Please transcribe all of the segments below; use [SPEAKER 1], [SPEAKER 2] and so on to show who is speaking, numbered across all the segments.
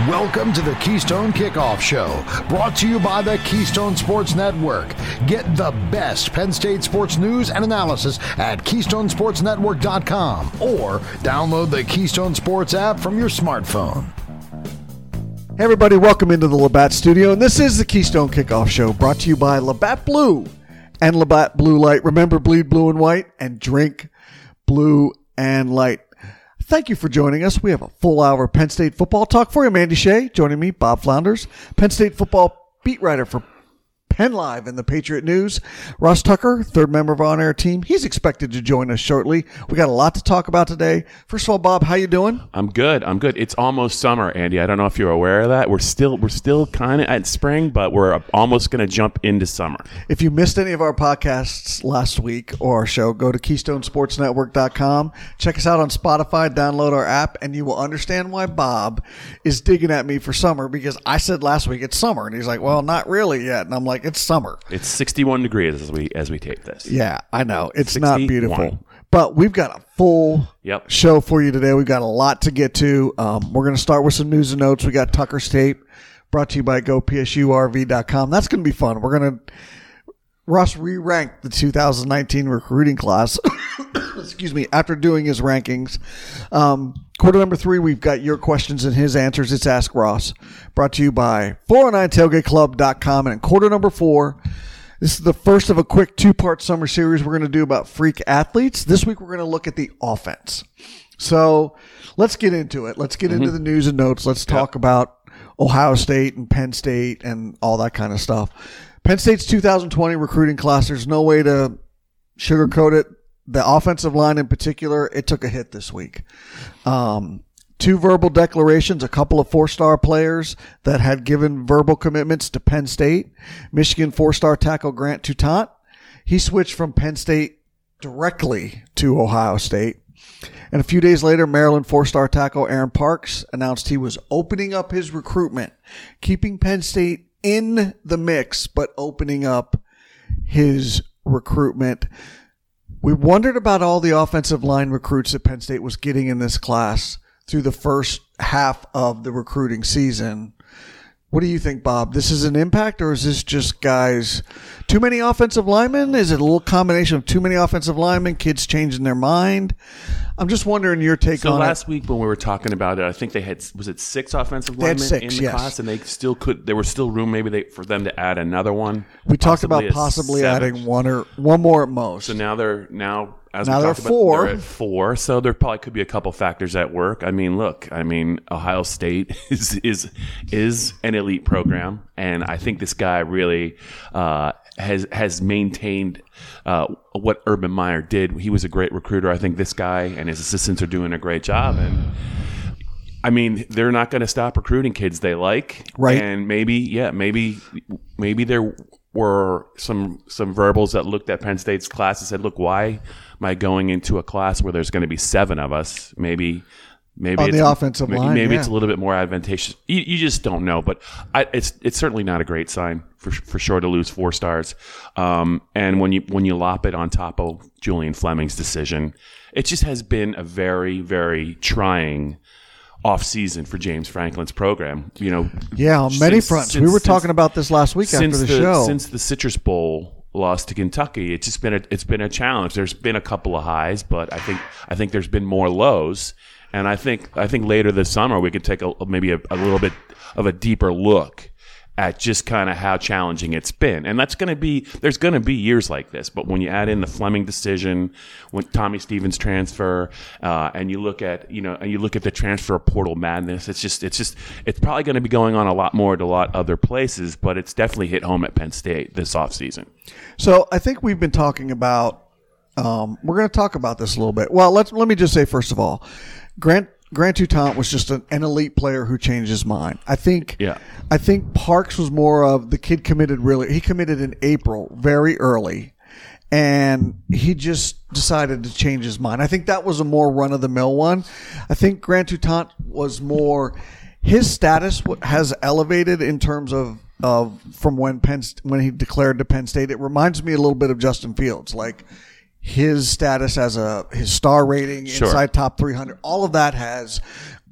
[SPEAKER 1] Welcome to the Keystone Kickoff Show, brought to you by the Keystone Sports Network. Get the best Penn State sports news and analysis at KeystoneSportsNetwork.com or download the Keystone Sports app from your smartphone.
[SPEAKER 2] Hey everybody, welcome into the Labatt Studio, and this is the Keystone Kickoff Show, brought to you by Labatt Blue and Labatt Blue Light. Remember, bleed blue and white and drink blue and light. Thank you for joining us. We have a full hour of Penn State football talk for you. I'm Andy Shea. Joining me, Bob Flounders, Penn State football beat writer for Penn Live and the Patriot News. Ross Tucker, third member of our on-air team. He's expected to join us shortly. We got a lot to talk about today. First of all, Bob, how you doing?
[SPEAKER 3] I'm good. It's almost summer, Andy. I don't know if you're aware of that. We're still kind of at spring, but we're almost going to jump into summer.
[SPEAKER 2] If you missed any of our podcasts last week or our show, go to KeystoneSportsNetwork.com. Check us out on Spotify, download our app, and you will understand why Bob is digging at me for summer, because I said last week it's summer, and he's like, well, not really yet. And I'm like, it's summer.
[SPEAKER 3] It's 61 degrees as we tape this.
[SPEAKER 2] Yeah, I know. It's
[SPEAKER 3] 61.
[SPEAKER 2] not beautiful. But we've got a full show for you today. We've got a lot to get to. We're going to start with some news and notes. We got Tucker's Tape, brought to you by GoPSURV.com. That's going to be fun. We're going to, Ross re-ranked the 2019 recruiting class, excuse me, after doing his rankings. Quarter number 3, we've got your questions and his answers. It's Ask Ross, brought to you by 409tailgateclub.com. And in quarter number 4, this is the first of a quick 2-part summer series we're going to do about freak athletes. This week, we're going to look at the offense. So let's get into it. Let's get into the news and notes. Let's talk about Ohio State and Penn State and all that kind of stuff. Penn State's 2020 recruiting class, there's no way to sugarcoat it. The offensive line in particular, it took a hit this week. 2 verbal declarations, a couple of 4-star players that had given verbal commitments to Penn State. Michigan 4-star tackle Grant Toutant. He switched from Penn State directly to Ohio State. And a few days later, Maryland 4-star tackle Aaron Parks announced he was opening up his recruitment, keeping Penn State in the mix, but opening up his recruitment. We wondered about all the offensive line recruits that Penn State was getting in this class through the first half of the recruiting season. What do you think, Bob? This is an impact, or is this just guys, too many offensive linemen? Is it a little combination of too many offensive linemen, kids changing their mind? I'm just wondering your take on it.
[SPEAKER 3] So last week when we were talking about it, I think they had, was it 6 offensive linemen in the class, and they still could. There was still room maybe for them to add another one.
[SPEAKER 2] We talked about possibly adding one more at most.
[SPEAKER 3] So now they're As
[SPEAKER 2] now
[SPEAKER 3] we
[SPEAKER 2] they're
[SPEAKER 3] talked
[SPEAKER 2] 4.
[SPEAKER 3] They're at 4, so there probably could be a couple factors at work. I mean, look, Ohio State is an elite program, and I think this guy really has maintained what Urban Meyer did. He was a great recruiter. I think this guy and his assistants are doing a great job, and I mean, they're not going to stop recruiting kids they like,
[SPEAKER 2] right?
[SPEAKER 3] And maybe there were some verbals that looked at Penn State's class and said, "Look, why am I going into a class where there's going to be 7 of us? Maybe
[SPEAKER 2] on the offensive line,
[SPEAKER 3] maybe it's a little bit more advantageous. You just don't know, but it's certainly not a great sign for sure to lose 4 stars. And when you lop it on top of Julian Fleming's decision, it just has been a very, very trying off season for James Franklin's program.
[SPEAKER 2] On many fronts. We were talking about this last week after the show.
[SPEAKER 3] Since the Citrus Bowl loss to Kentucky, it's been a challenge. There's been a couple of highs, but I think there's been more lows. And I think later this summer we could take maybe a little bit of a deeper look at just kind of how challenging it's been. And there's going to be years like this. But when you add in the Fleming decision, when Tommy Stevens transfer, and you look at the transfer portal madness, it's probably going to be going on a lot more at a lot other places, but it's definitely hit home at Penn State this offseason.
[SPEAKER 2] So I think we've been talking about, we're going to talk about this a little bit. Well, let me just say, first of all, Grant Toutant was just an elite player who changed his mind. I think Parks was more of the kid committed he committed in April very early, and he just decided to change his mind. I think that was a more run-of-the-mill one. I think Grant Toutant was more, his status has elevated in terms of from when he declared to Penn State. It reminds me a little bit of Justin Fields, like his status as his star rating, inside top 300, all of that has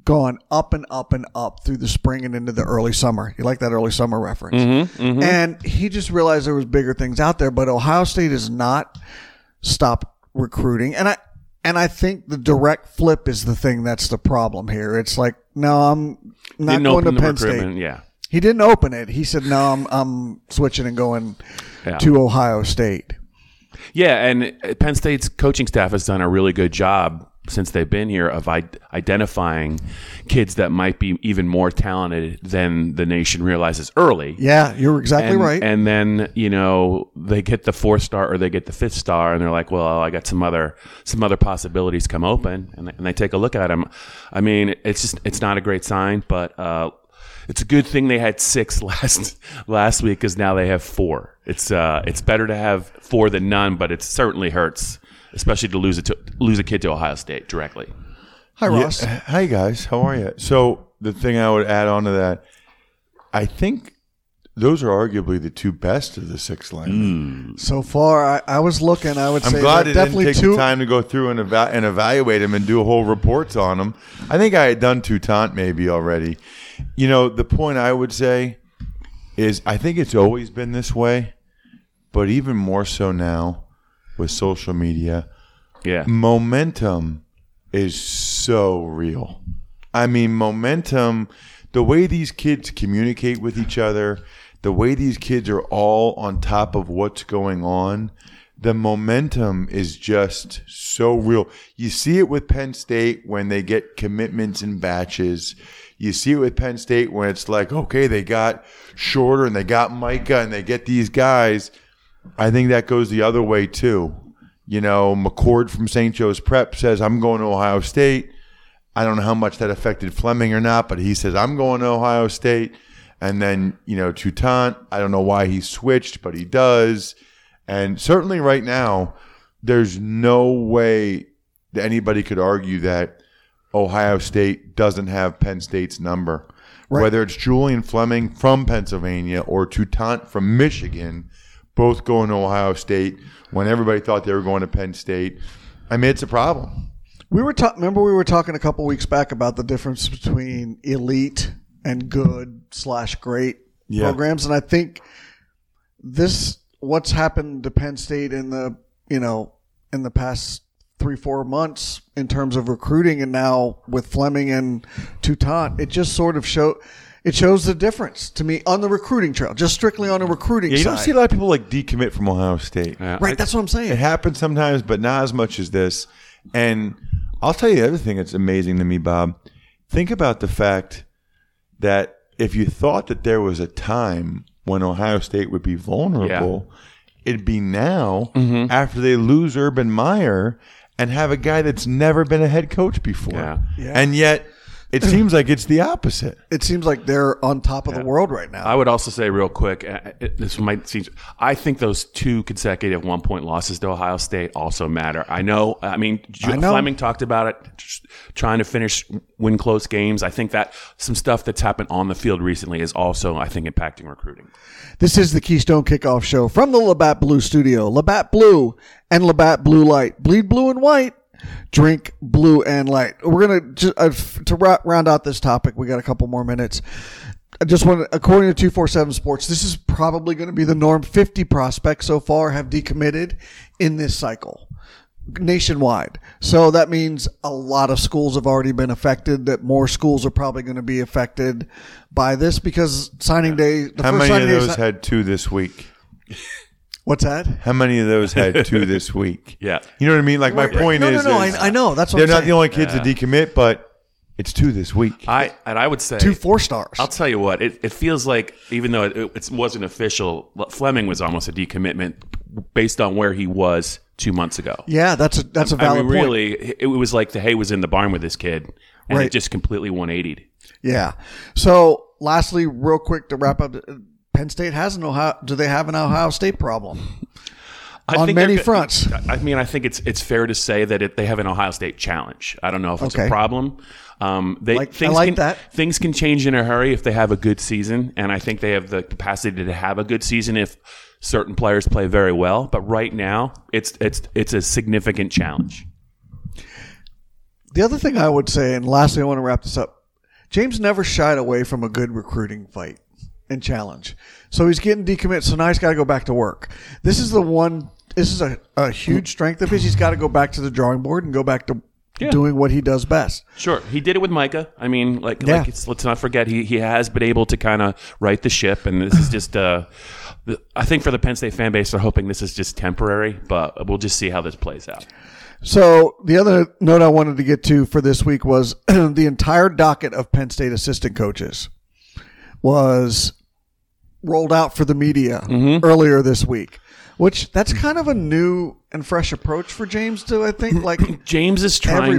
[SPEAKER 2] gone up and up and up through the spring and into the early summer. You like that early summer reference. And he just realized there was bigger things out there, but Ohio State has not stopped recruiting. And I think the direct flip is the thing that's the problem here. It's like, no, I'm not going to Penn State.
[SPEAKER 3] Yeah.
[SPEAKER 2] He didn't open it. He said, no, I'm switching and going to Ohio State.
[SPEAKER 3] Yeah, and Penn State's coaching staff has done a really good job since they've been here of identifying kids that might be even more talented than the nation realizes early.
[SPEAKER 2] Yeah, you're exactly right.
[SPEAKER 3] And then, they get the 4-star or they get the 5th star and they're like, well, I got some other possibilities come open, and they take a look at them. I mean, it's not a great sign, but it's a good thing they had 6 last week because now they have 4. It's better to have 4 than none, but it certainly hurts, especially to lose a kid to Ohio State directly.
[SPEAKER 2] Hi, Ross.
[SPEAKER 4] Yeah. Hi, guys. How are you? So the thing I would add on to that, I think those are arguably the 2 best of the 6 linemen.
[SPEAKER 2] So far, I was looking. I would say
[SPEAKER 4] I'm glad it
[SPEAKER 2] definitely
[SPEAKER 4] didn't take the time to go through and evaluate them and do a whole reports on them. I think I had done Toutant maybe already. The point I would say is I think it's always been this way, but even more so now with social media.
[SPEAKER 3] Yeah.
[SPEAKER 4] Momentum is so real. I mean, momentum, the way these kids communicate with each other, the way these kids are all on top of what's going on, the momentum is just so real. You see it with Penn State when they get commitments in batches. You see it with Penn State when it's like, okay, they got Shorter and they got Micah and they get these guys. I think that goes the other way too. McCord from St. Joe's Prep says, I'm going to Ohio State. I don't know how much that affected Fleming or not, but he says, I'm going to Ohio State. And then, Toutant, I don't know why he switched, but he does. And certainly right now, there's no way that anybody could argue that Ohio State doesn't have Penn State's number. Right. Whether it's Julian Fleming from Pennsylvania or Toutant from Michigan, both going to Ohio State when everybody thought they were going to Penn State. I mean, it's a problem.
[SPEAKER 2] Remember we were talking a couple weeks back about the difference between elite and good/great programs, and I think what's happened to Penn State in the past 3-4 months in terms of recruiting, and now with Fleming and Toutant, it just sort of shows the difference to me on the recruiting trail, just strictly on a recruiting side.
[SPEAKER 4] You don't see a lot of people decommit from Ohio State.
[SPEAKER 2] Right, that's what I'm saying.
[SPEAKER 4] It happens sometimes, but not as much as this. And I'll tell you the other thing that's amazing to me, Bob. Think about the fact that if you thought that there was a time when Ohio State would be vulnerable, it'd be now after they lose Urban Meyer and have a guy that's never been a head coach before. Yeah. And yet it seems like it's the opposite.
[SPEAKER 2] It seems like they're on top of the world right now.
[SPEAKER 3] I would also say real quick, this might seem, I think those 2 consecutive 1-point losses to Ohio State also matter. I know. Fleming talked about it, trying to win close games. I think that some stuff that's happened on the field recently is also, I think, impacting recruiting.
[SPEAKER 2] This is the Keystone Kickoff Show from the Labatt Blue Studio. Labatt Blue and Labatt Blue Light. Bleed blue and white. Drink blue and light. We're going to round out this topic. We got a couple more minutes. I just want to, according to 247 Sports, this is probably going to be the norm. 50 prospects so far have decommitted in this cycle nationwide. So that means a lot of schools have already been affected, that more schools are probably going to be affected by this because signing day.
[SPEAKER 4] How many of those had 2 this week?
[SPEAKER 2] What's that?
[SPEAKER 4] How many of those had 2 this week?
[SPEAKER 3] Yeah.
[SPEAKER 4] You know what I mean? Like, my point is...
[SPEAKER 2] No, I know. That's what
[SPEAKER 4] they're not the only kids to decommit, but it's 2 this week.
[SPEAKER 3] I would say...
[SPEAKER 2] 2 4-stars.
[SPEAKER 3] I'll tell you what. It feels like, even though it wasn't official, Fleming was almost a decommitment based on where he was 2 months ago.
[SPEAKER 2] Yeah, that's a valid point.
[SPEAKER 3] Really, it was like the hay was in the barn with this kid, and it just completely 180'd.
[SPEAKER 2] Yeah. So, lastly, real quick to wrap up... Penn State has do they have an Ohio State problem? On many fronts.
[SPEAKER 3] I mean, I think it's fair to say that they have an Ohio State challenge. I don't know if it's a problem. Things can change in a hurry if they have a good season, and I think they have the capacity to have a good season if certain players play very well. But right now, it's a significant challenge.
[SPEAKER 2] The other thing I would say, and lastly, I want to wrap this up. James never shied away from a good recruiting fight and challenge. So he's getting decommitted. So now he's got to go back to work. This is a huge strength of his. He's got to go back to the drawing board and go back to doing what he does best.
[SPEAKER 3] Sure. He did it with Micah. I mean, let's not forget he has been able to kind of right the ship, and this is just I think for the Penn State fan base, they're hoping this is just temporary, but we'll just see how this plays out.
[SPEAKER 2] So the other note I wanted to get to for this week was the entire docket of Penn State assistant coaches was rolled out for the media earlier this week, which that's kind of a new and fresh approach for James to, I think, like
[SPEAKER 3] James is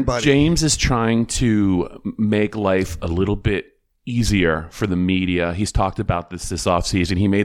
[SPEAKER 3] trying to make life a little bit easier for the media. He's talked about this offseason. He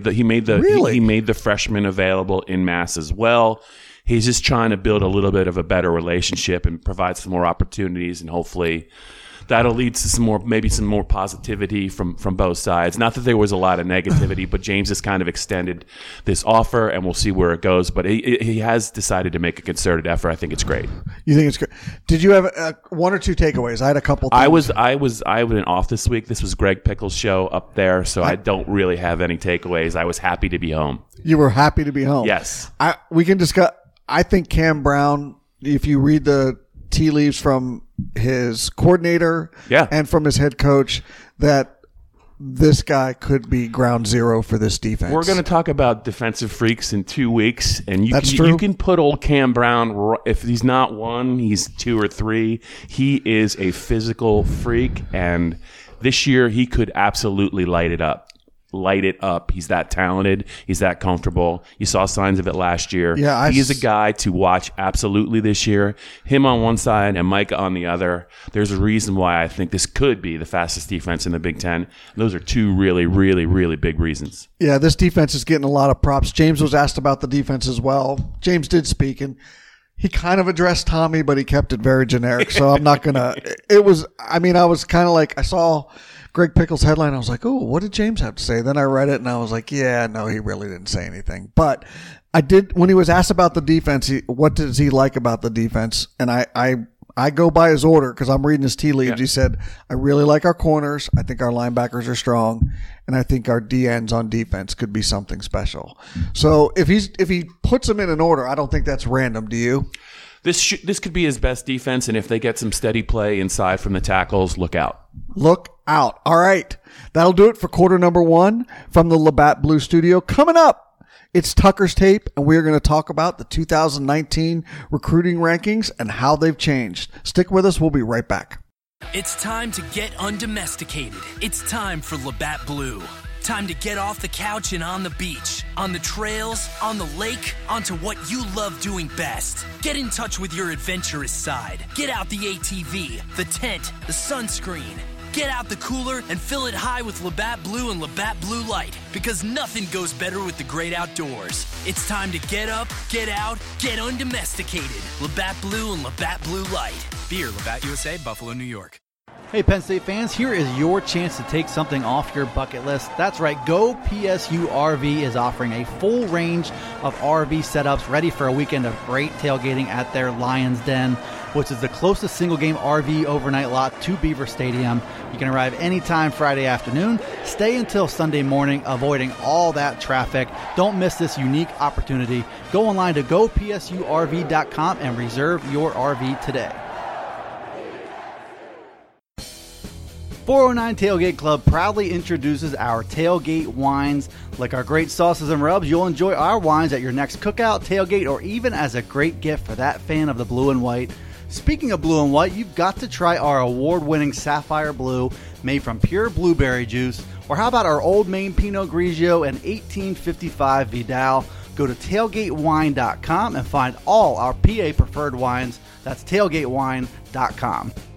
[SPEAKER 3] made the freshmen available in mass as well. He's just trying to build a little bit of a better relationship and provide some more opportunities, and hopefully that'll lead to some more positivity from both sides. Not that there was a lot of negativity, but James has kind of extended this offer, and we'll see where it goes. But he has decided to make a concerted effort. I think it's great.
[SPEAKER 2] You think it's great? Did you have one or two takeaways? I had a couple. Things.
[SPEAKER 3] I was off this week. This was Greg Pickle's show up there, so I don't really have any takeaways. I was happy to be home.
[SPEAKER 2] You were happy to be home.
[SPEAKER 3] Yes.
[SPEAKER 2] We can discuss. I think Cam Brown, if you read the tea leaves from his coordinator and from his head coach, that this guy could be ground zero for this defense.
[SPEAKER 3] We're going to talk about defensive freaks in 2 weeks, and you can put old Cam Brown, if he's not one, he's 2 or 3. He is a physical freak, and this year he could absolutely light it up. He's that talented. He's that comfortable. You saw signs of it last year. Yeah, he is a guy to watch absolutely this year. Him on one side and Micah on the other. There's a reason why I think this could be the fastest defense in the Big Ten. Those are 2 really, really, really big reasons.
[SPEAKER 2] Yeah, this defense is getting a lot of props. James was asked about the defense as well. James did speak, and he kind of addressed Tommy, but he kept it very generic. So I'm not going to – I was kind of like – I saw – Greg Pickle's headline, I was like, oh, what did James have to say? Then I read it, and I was like, yeah, no, he really didn't say anything. But I did, when he was asked about the defense, what does he like about the defense? And I go by his order because I'm reading his tea leaves. Yeah. He said, I really like our corners. I think our linebackers are strong. And I think our D-ends on defense could be something special. So if he puts them in an order, I don't think that's random. Do you?
[SPEAKER 3] This could be his best defense, and if they get some steady play inside from the tackles, look out.
[SPEAKER 2] Look out. All right. That'll do it for quarter number 1 from the Labatt Blue Studio. Coming up, it's Tucker's Tape, and we're going to talk about the 2019 recruiting rankings and how they've changed. Stick with us. We'll be right back.
[SPEAKER 5] It's time to get undomesticated. It's time for Labatt Blue. Time to get off the couch and on the beach, on the trails, on the lake, onto what you love doing best. Get in touch with your adventurous side. Get out the ATV, the tent, the sunscreen. Get out the cooler and fill it high with Labatt Blue and Labatt Blue Light, because nothing goes better with the great outdoors. It's time to get up, get out, get undomesticated. Labatt Blue and Labatt Blue Light. Beer, Labatt USA, Buffalo, New York.
[SPEAKER 6] Hey, Penn State fans, here is your chance to take something off your bucket list. That's right, Go PSU RV is offering a full range of RV setups ready for a weekend of great tailgating at their Lions Den, which is the closest single-game RV overnight lot to Beaver Stadium. You can arrive anytime Friday afternoon, stay until Sunday morning, avoiding all that traffic. Don't miss this unique opportunity. Go online to gopsurv.com and reserve your RV today. 409 Tailgate Club proudly introduces our tailgate wines. Like our great sauces and rubs, you'll enjoy our wines at your next cookout, tailgate, or even as a great gift for that fan of the blue and white. Speaking of blue and white, you've got to try our award-winning Sapphire Blue made from pure blueberry juice. Or how about our Old Maine Pinot Grigio and 1855 Vidal? Go to tailgatewine.com and find all our PA preferred wines. That's tailgatewine.com.